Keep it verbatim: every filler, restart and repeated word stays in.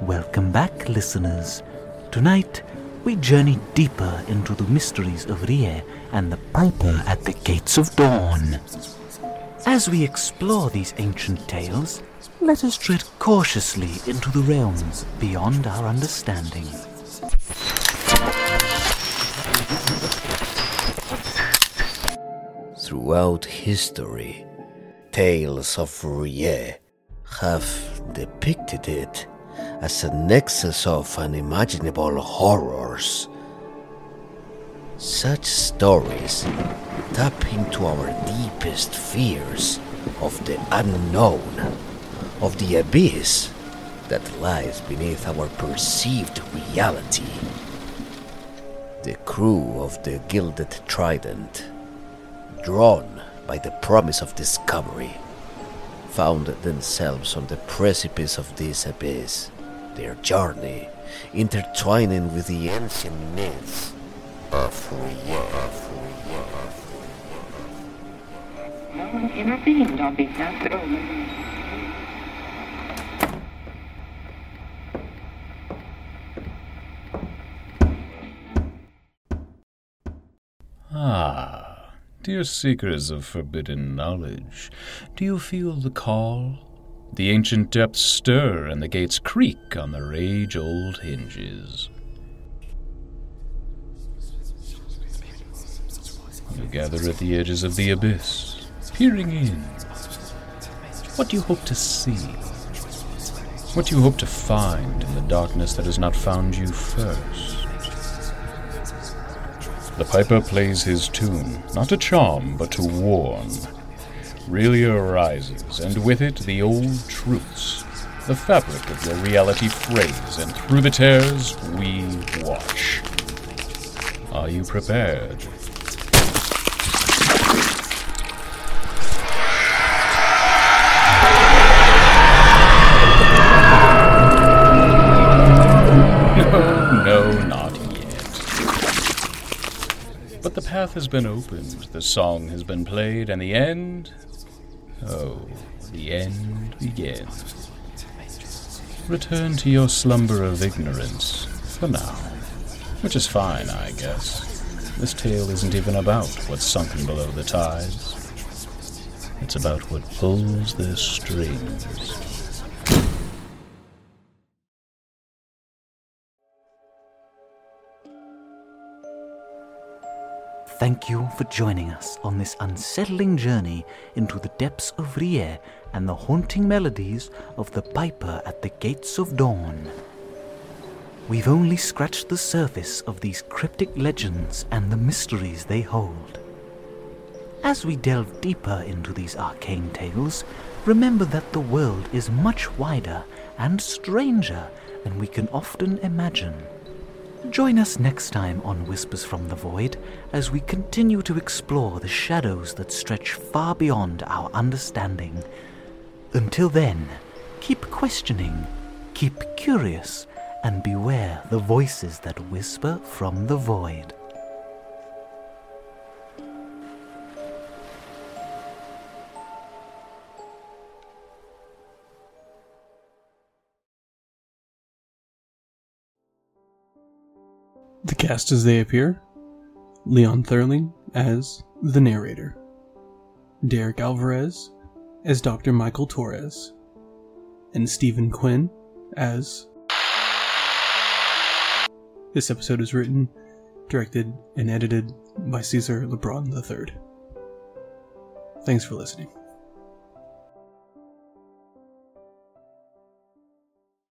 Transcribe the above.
Welcome back, listeners. Tonight, we journey deeper into the mysteries of Rie and the Piper at the Gates of Dawn. As we explore these ancient tales, let us tread cautiously into the realms beyond our understanding. Throughout history, tales of Rie have depicted it as a nexus of unimaginable horrors. Such stories tap into our deepest fears of the unknown, of the abyss that lies beneath our perceived reality. The crew of the Gilded Trident, drawn by the promise of discovery, found themselves on the precipice of this abyss, their journey intertwining with the ancient myths of Rie. No one intervened on behalf of Omen. Ah, dear seekers of forbidden knowledge, do you feel the call? The ancient depths stir and the gates creak on their age-old hinges. You gather at the edges of the abyss, peering in. What do you hope to see? What do you hope to find in the darkness that has not found you first? The Piper plays his tune, not to charm, but to warn. Relia arises, and with it the old truths, the fabric of your reality frays, and through the tears we watch. Are you prepared? No, no, not yet. But the path has been opened, the song has been played, and the end... Oh, the end begins. Return to your slumber of ignorance, for now. Which is fine, I guess. This tale isn't even about what's sunken below the tides. It's about what pulls the strings. Thank you for joining us on this unsettling journey into the depths of Rie and the haunting melodies of the Piper at the Gates of Dawn. We've only scratched the surface of these cryptic legends and the mysteries they hold. As we delve deeper into these arcane tales, remember that the world is much wider and stranger than we can often imagine. Join us next time on Whispers from the Void as we continue to explore the shadows that stretch far beyond our understanding. Until then, keep questioning, keep curious, and beware the voices that whisper from the void. The cast as they appear: Leon Thurling as the narrator, Derek Alvarez as Doctor Michael Torres, and Stephen Quinn as... This episode is written, directed, and edited by Caesar LeBron the third. Thanks for listening.